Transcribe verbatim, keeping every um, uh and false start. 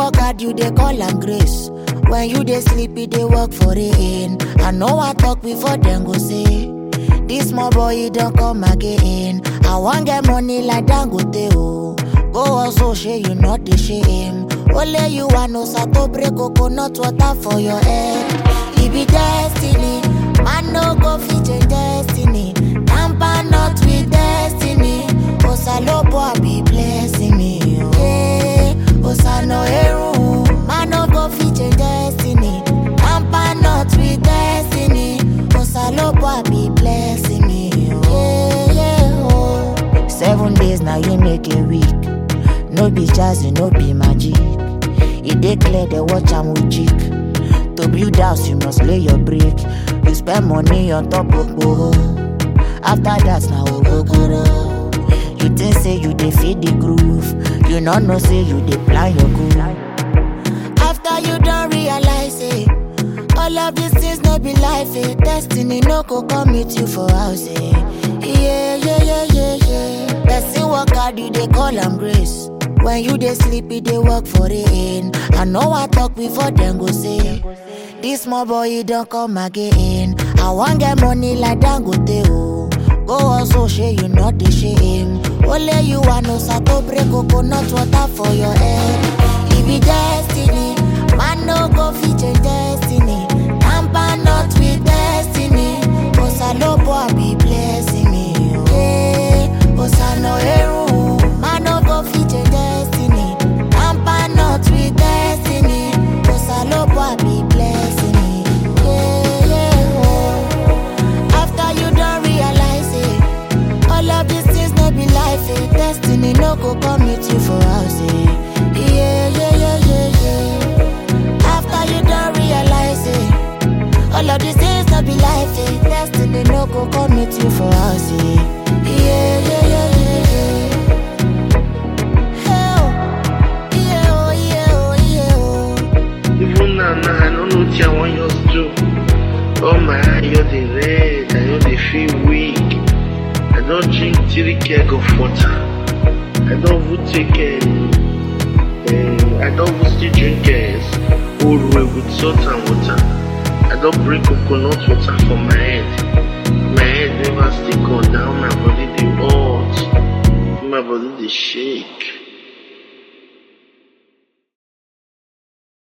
work hard, you they call am grace. When you they sleepy, they work for the end. I know I talk before them go say, this small boy, he don't come again. I want get money like Dangote, oh. Go also share, you not the shame. Only you want no sato break coconut water for your head. It be destiny, man no go fit change destiny. Tamper not with destiny. Osalopo be blessing me, oh. Yeah, Osano eru, man no go fit change destiny. Tamper not with destiny. Osalopo be blessing me, oh. Yeah, yeah, oh. Seven days now you make a week. No be jazzy, no be magic. It dey clear the watch am with jig. To build house, you must lay your brick. You spend money on top of boho. After that, now ogogoro. You think say you dey feed the groove. You not know say you dey plan your goal. After you don't realize it, all of these things no be life. Eh. Destiny no go come meet you for house. Eh. Yeah, yeah, yeah, yeah, yeah. Person work hard, you dey call am grace. When you they sleepy, they work for the end. I know I talk before them go say, this small boy, he don't come again. I want get money like Dangote, oh. Go also share, you not the shame. Only you want no sato break coconut water for your head. It be destiny, man no go fit change destiny. Tamper not with destiny. Osalopo be blessing me, oh. Yeah, Osano eru, man no go fit change destiny. Tamper not with destiny. Osalopo be blessing me, yeah, yeah, oh. After you don't realize it, all of these things no be life, eh. Destiny no go come meet you for house, eh. Yeah, yeah, yeah, yeah, yeah. After you don't realize it, all of these things no be life, eh. Destiny no go come meet you for house, eh. Yeah, yeah, yeah, yeah, yeah. Even now, now, I don't know what I want you to do. Oh my, you're the red, I know they feel weak. I don't drink three keg of water. I don't even take um, uh, I don't even still drink uh, old way with salt and water. I don't bring coconut water for my head. My head never stick on down, my body they hot. My body they shake.